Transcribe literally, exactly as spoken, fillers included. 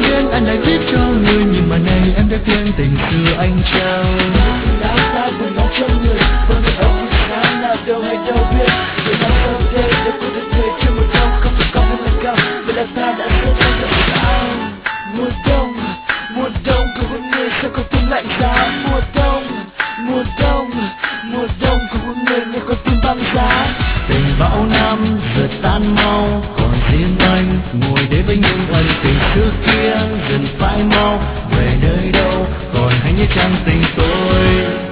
đến anh đã viết cho người, nhưng mà nay em đã quên tình xưa anh trao. Áo xa buồn nóng trong người, con người ở buổi sáng nào đâu hay đâu biết. Rồi năm sau đây đâu có thể thuê cho mùa đông, không phải con nên là cao. Vậy là ta đã xếp trong giọt áo. Mùa đông, mùa đông của con người sao con tim lạnh giá. Mùa đông, mùa đông, mùa đông của con người nghe con tim băng giá. Tình bão năm giờ tan mau, còn riêng anh ngồi đây với những ân tình xưa kia dần phai mau. Về nơi đâu còn hay nhớ chăng tình tôi.